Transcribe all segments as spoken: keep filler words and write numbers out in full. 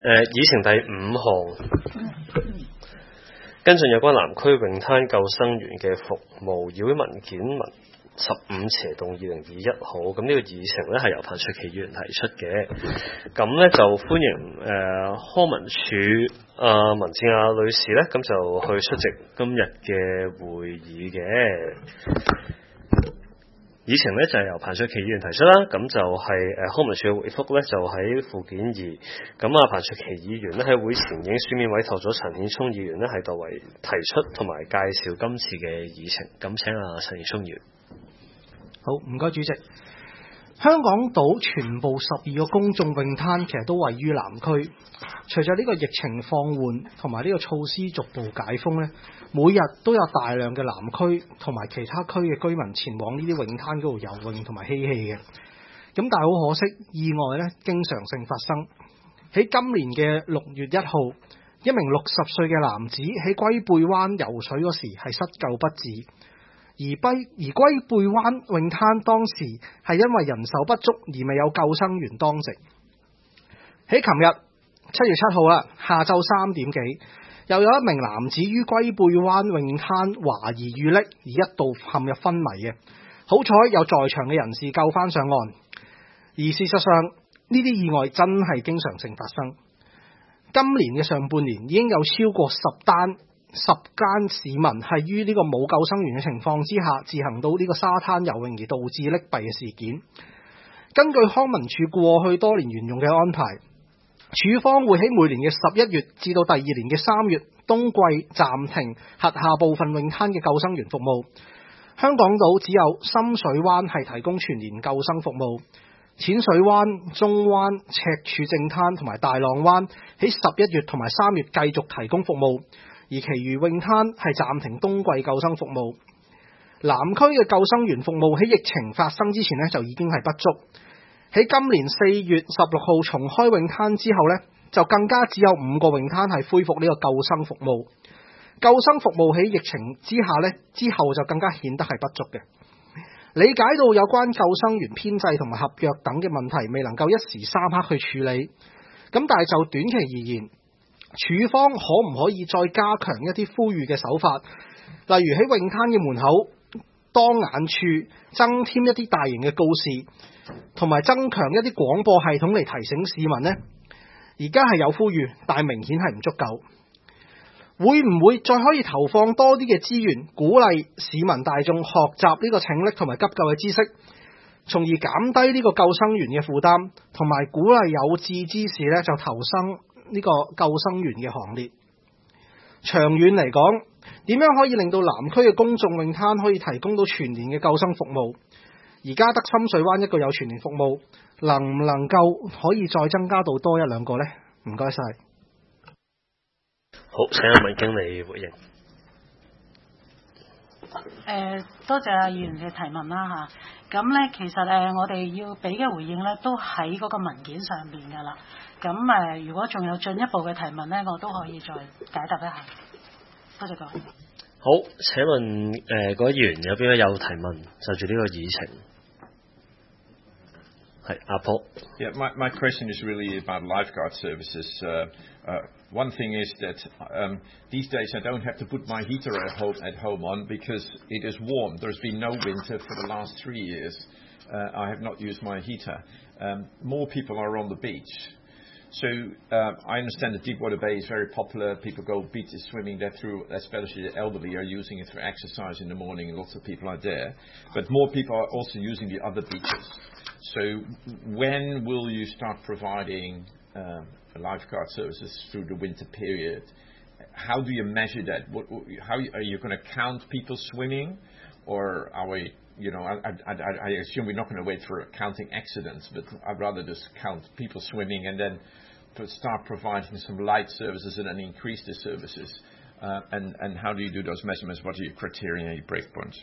誒，議程第五項，跟進有關南區泳灘救生員嘅服務，議會文件文十五斜動二零二一號，咁呢個議程咧係由彭卓棋議員提出嘅，咁咧就歡迎誒、呃、康文署啊文志亞女士咧，咁就去出席今日嘅會議嘅。議程咧就係由彭卓棋議員提出啦，咁就係誒康文署嘅回覆咧就喺附件二，咁啊彭卓棋議員咧喺會前已經書面委託咗陳顯聰議員咧係代為提出同埋介紹今次嘅議程，咁請啊陳顯聰議員。 好，唔該主席。香港島全部十二個公眾泳灘其實都位於南區，隨着呢個疫情放緩同埋呢個措施逐步解封呢，每日都有大量嘅南區同埋其他區嘅居民前往呢啲泳灘嗰度游泳同埋嬉戲嘅。咁但係好可惜，意外呢經常性發生。喺今年嘅六月一號，一名六十歲嘅男子喺龜背灣游水嗰時係失救不治。而龜而龜背灣泳灘當時係因為人手不足而未有救生員當值。喺琴日七月七號啦，下晝三點幾，又有一名男子於龜背灣泳灘懷疑遇溺而一度陷入昏迷嘅，好彩有在場嘅人士救翻上岸。而事實上呢啲意外真係經常性發生。今年嘅上半年已經有超過十單。十間市民係於呢個冇救生員嘅情況之下自行到呢個沙灘游泳而導致溺斃嘅事件。根據康文署過去多年沿用嘅安排，署方會喺每年嘅十一月至到第二年嘅三月冬季暫停轄下部分泳灘嘅救生員服務。香港島只有深水灣係提供全年救生服務，淺水灣、中灣、赤柱正灘同埋大浪灣喺十一月同埋三月繼續提供服務。而其餘泳灘係暫停冬季救生服務。南區嘅救生員服務喺疫情發生之前呢就已經係不足。喺今年四月十六號重開泳灘之後呢，就更加只有五個泳灘係恢復呢個救生服務。救生服務喺疫情之下呢，之後就更加顯得係不足嘅。理解到有關救生員編制同埋合約等嘅問題未能夠一時三刻去處理，咁但係就短期而言，署方可唔可以再加強一啲呼籲嘅手法，例如喺泳灘嘅門口、當眼處增添一啲大型嘅告示，同埋增強一啲廣播系統嚟提醒市民呢？而家係有呼籲，但係明顯係唔足夠。會唔會再可以投放多啲嘅資源，鼓勵市民大眾學習呢個拯溺同埋急救嘅知識，從而減低呢個救生員嘅負擔，同埋鼓勵有志之士咧就投身呢個救生員嘅行列。長遠嚟講，點樣可以令到南區嘅公眾泳灘可以提供到全年嘅救生服務？而家得深水灣一個有全年服務，能唔能夠可以再增加到多一兩個呢？唔該晒。 好，請阿文經理回應。誒、 呃，多謝阿議員嘅提問啦嚇。咁咧，其實誒，我哋要俾嘅回應咧，都喺嗰個文件上面㗎啦。咁誒，如果仲有進一步嘅提問咧，我都可以再解答一下。多謝各位。 好，請問誒嗰位議員有邊位有提問就住呢個議程？係阿波。 Yeah, my my question is really about lifeguard services. Uh, uh, one thing is that um, these days I don't have to put my heater at home at home on because it is warm. There's been no winter for the last three years. Uh, I have not used my heater. Um, more people are on the beach. So uh, I understand that Deepwater Bay is very popular. People go beach swimming there through, especially the elderly are using it for exercise in the morning, and lots of people are there. But more people are also using the other beaches. So when will you start providing uh, lifeguard services through the winter period? How do you measure that? What, how are you going to count people swimming, or are we? You know, I, I, I assume we're not going to wait for counting accidents, but I'd rather just count people swimming and then to start providing some light services and then increase the services. Uh, and, and how do you do those measurements? What are your criteria and your breakpoints?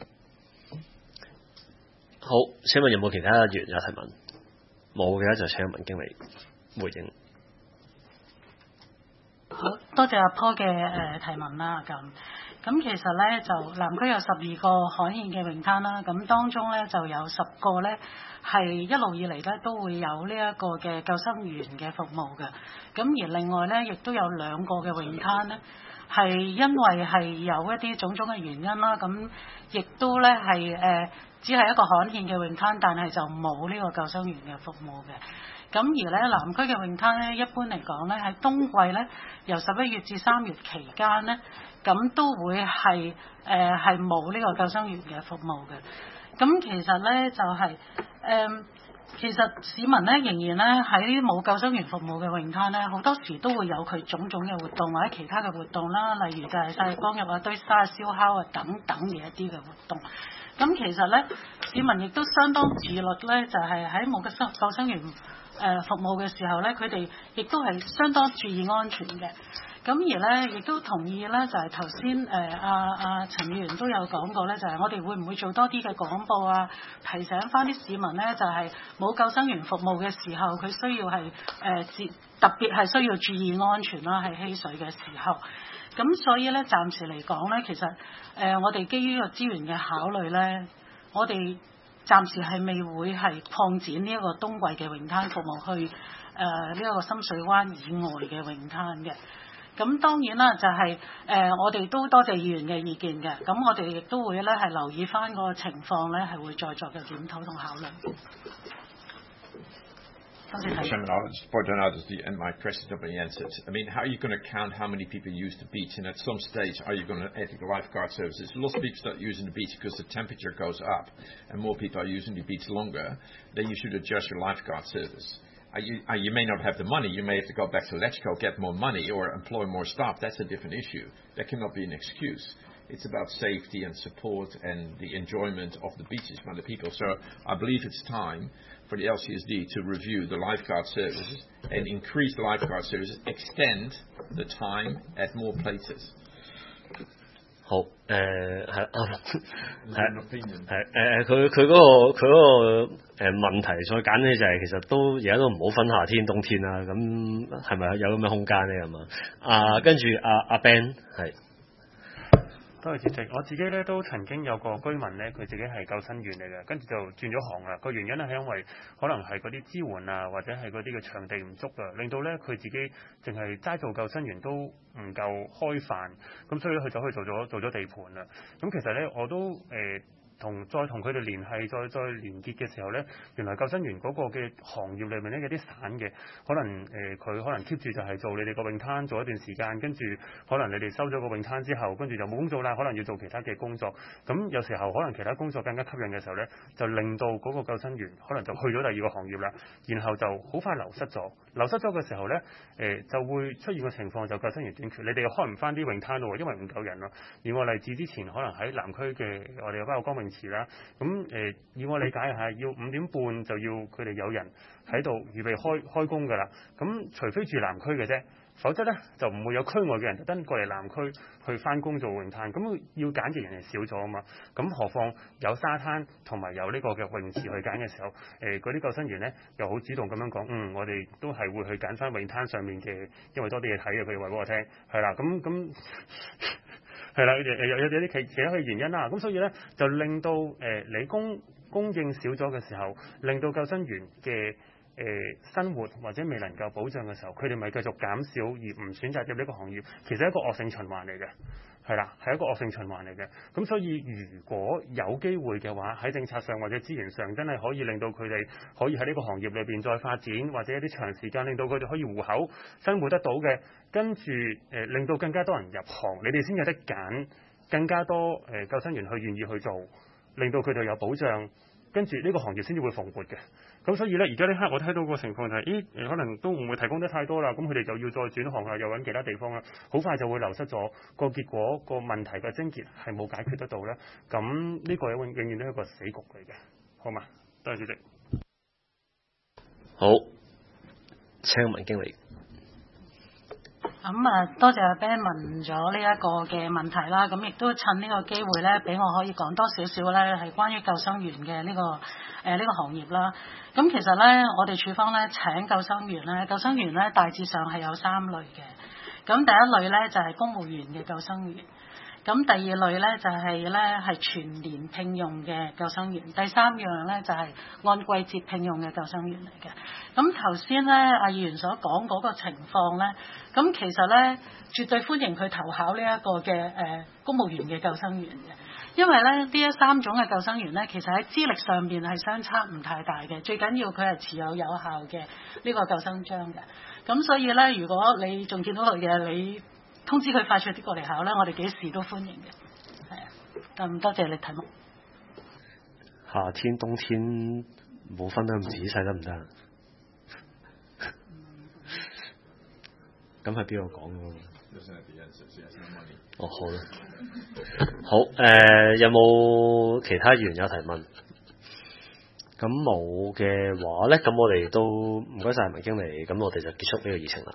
好，請問有冇其他議員有提問？冇嘅就請文經理回應。 好多謝阿 Paul 嘅誒提問啦，咁咁其實咧就南區有十二個海線嘅泳灘啦，咁當中咧就有十個咧係一路以嚟咧都會有呢一個嘅救生員嘅服務嘅。咁而另外咧亦都有兩個嘅泳灘咧係因為係有一啲種種嘅原因啦，咁亦都咧係誒只係一個海線嘅泳灘，但係就冇呢個救生員嘅服務嘅。咁而咧南區嘅泳灘咧，一般嚟講咧喺冬季咧，由十一月至三月期間咧，咁都會係誒係冇呢個救生員嘅服務嘅。咁其實咧就係、是、誒、呃，其實市民咧仍然咧喺冇救生員服務嘅泳灘咧，好多時都會有佢種種嘅活動或者其他嘅活動啦，例如就係曬日光浴啊、堆沙燒烤啊等等嘅一啲嘅活動。咁其實咧，市民亦都相當自律咧，就係喺冇救生救生員誒服務嘅時候咧，佢哋亦都係相當注意安全嘅。咁而咧，亦都同意咧，就係頭先誒阿阿陳議員都有講過咧，就係、是、我哋會唔會做多啲嘅廣播啊，提醒翻啲市民咧，就係、是、冇救生員服務嘅時候，佢需要係誒自特別係需要注意安全啦，係嬉水嘅時候。咁所以咧，暫時嚟講咧，其實誒、呃、我哋基於個資源嘅考慮咧，我哋暫時係未會係擴展呢一個冬季嘅泳灘服務去誒呢一個深水灣以外嘅泳灘嘅。咁當然啦，就係、是、誒、呃、我哋都多謝議員嘅意見嘅。咁我哋亦都會咧係留意翻個情況咧，係會再作嘅檢討同考慮。 Chairman, I'll just point out as the, and my question of the answer. I mean, how are you going to count how many people use the beach? And at some stage, are you going to add the lifeguard services? Lots of people start using the beach because the temperature goes up and more people are using the beach longer. Then you should adjust your lifeguard service. Uh, you, uh, you may not have the money. You may have to go back to Letchco, get more money, or employ more staff. That's a different issue. That cannot be an excuse. It's about safety and support and the enjoyment of the beaches by the people. So I believe it's time for the L C S D to review the lifeguard services and increase the lifeguard services, extend the time at more places. 好，誒係啱，係係誒佢佢嗰個佢嗰個誒問題再簡起就係、是、其實都而家都唔好分夏天冬天啦，咁係咪有咁嘅空間咧咁啊？啊跟住阿阿 Ben 係。 多謝主席，我自己咧都曾經有個居民咧，佢自己係救生員嚟嘅，跟住就轉咗行啦。個原因咧係因為可能係嗰啲支援啊，或者係嗰啲嘅場地唔足啊，令到咧佢自己淨係齋做救生員都唔夠開飯，咁所以咧佢就可以做咗做咗地盤啦。咁其實咧我都誒。呃同再同佢哋聯繫，再再連結嘅時候呢，原來救生員嗰個嘅行業裏面呢，有啲散嘅，可能誒佢、呃、可能 keep 住就係做你哋個泳灘做一段時間，跟住可能你哋收咗個泳灘之後，跟住就冇工作啦，可能要做其他嘅工作。咁有時候可能其他工作更加吸引嘅時候呢，就令到嗰個救生員可能就去咗第二個行業啦，然後就好快流失咗。流失咗嘅時候呢，誒、呃、就會出現個情況就救生員短缺，你哋又開唔翻啲泳灘咯，因為唔夠人咯。以我例子之前可能喺南區嘅我哋有包括光泳池啦，咁誒、呃、以我理解係要五點半就要佢哋有人喺度預備開開工㗎啦。咁除非住南區嘅啫，否則咧就唔會有區外嘅人特登過嚟南區去翻工做泳灘。咁要揀嘅人係少咗啊嘛。咁何況有沙灘同埋有呢個嘅泳池去揀嘅時候，誒嗰啲救生員咧又好主動咁樣講，嗯，我哋都係會去揀翻泳灘上面嘅，因為多啲嘢睇嘅，佢哋話俾我聽，係啦，咁咁。係啦，誒有有有啲其其他嘅原因啦，咁所以咧就令到誒、呃、你供供應少咗嘅時候，令到救生員嘅誒、呃、生活或者未能夠保障嘅時候，佢哋咪繼續減少而唔選擇入呢個行業，其實係一個惡性循環嚟嘅。係啦，係一個惡性循環嚟嘅。咁所以如果有機會嘅話，喺政策上或者資源上，真係可以令到佢哋可以喺呢個行業裏邊再發展，或者一啲長時間令到佢哋可以糊口生活得到嘅，跟住誒、呃、令到更加多人入行，你哋先有得揀，更加多誒、呃、救生員去願意去做，令到佢哋有保障，跟住呢個行業先至會蓬勃嘅。咁所以咧，而家呢刻我睇到個情況就係、是，咦誒可能都唔會提供得太多啦，咁佢哋就要再轉行啦，又揾其他地方啦，好快就會流失咗。個結果個問題嘅症結係冇解決得到咧，咁呢個永永遠都係一個死局嚟嘅，好嘛？多謝主席。 好，請文經理。 咁啊，多謝阿 Ben 問咗呢一個嘅問題啦，咁亦都趁呢個機會咧，俾我可以講多少少咧，係關於救生員嘅呢個誒呢、呃這個行業啦。咁其實咧，我哋處方咧請救生員咧，救生員咧大致上係有三類嘅。咁第一類咧就係、是、公務員嘅救生員。 咁第二類咧就係咧係全年聘用嘅救生員，第三樣咧就係按季節聘用嘅救生員嚟嘅。咁頭先咧阿議員所講嗰個情況咧，咁其實咧絕對歡迎佢投考呢一個嘅誒、呃、公務員嘅救生員嘅。因為咧呢一三種嘅救生員咧，其實喺資歷上邊係相差唔太大嘅，最緊要佢係持有有效嘅呢個救生章嘅。咁所以咧，如果你仲見到佢嘅，你通知佢快脆啲過嚟考咧，我哋幾時都歡迎嘅。係啊，咁多謝你題目。 夏天、冬天冇分得咁仔細得唔得？咁係邊個講嘅？哦，好啦，好誒、呃，有冇其他議員有提問？咁冇嘅話咧，咁我哋都唔該晒文經理，咁我哋就結束呢個議程啦。